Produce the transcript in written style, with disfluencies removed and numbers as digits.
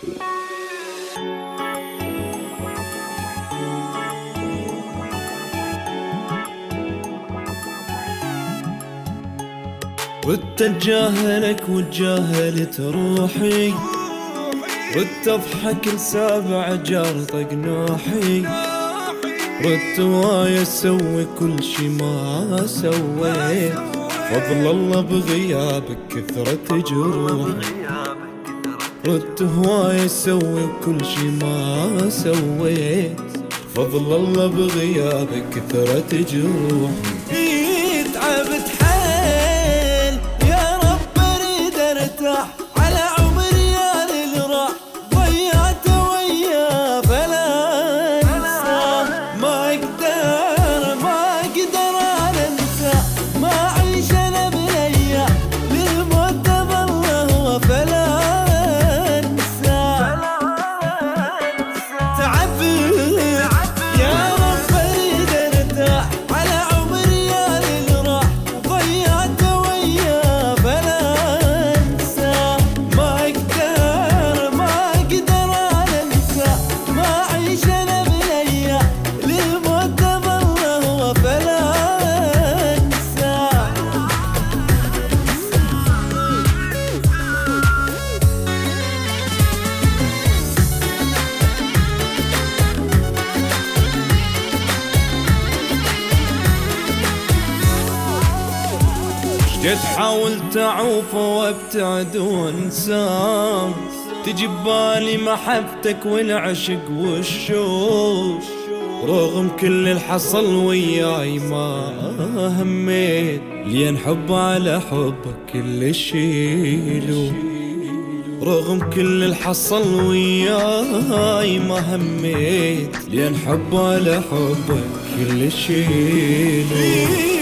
وتجاهلك وتجاهلت روحي، وتضحك لسابع جار طق نوحي، ردت هواية اسوي كل شي ما سويت، فضل الله بغيابك كثرة جروحي، ردت هواية اسوي كل شي ما سويت، فضل الله بغيابك كثرة جروحي. تعبت حيل يا رب اريد ارتاح على عمري اللي راح ضيعته وياه، فلا انساه ما اقدر انا انساه، ما اعيش انا بالايام للموت ظل هو، فلا انساه. تعبت يا رب اريد ارتاح على عمري اللي راح ضيعته وياه، فلا انساه ما اقدر انا انساه، ما اعيش انا بالايام للموت ظل هو، فلا انساه. جد حاولت اعوف وابتعد وانساه، تجي ببالي محبتك والعشق والشوق، رغم كل الحصل وياي ما هميت، لين حب على حبك كل شي له، رغم كل الحصل وياي ما هميت، لين حب على حبك كل شي له.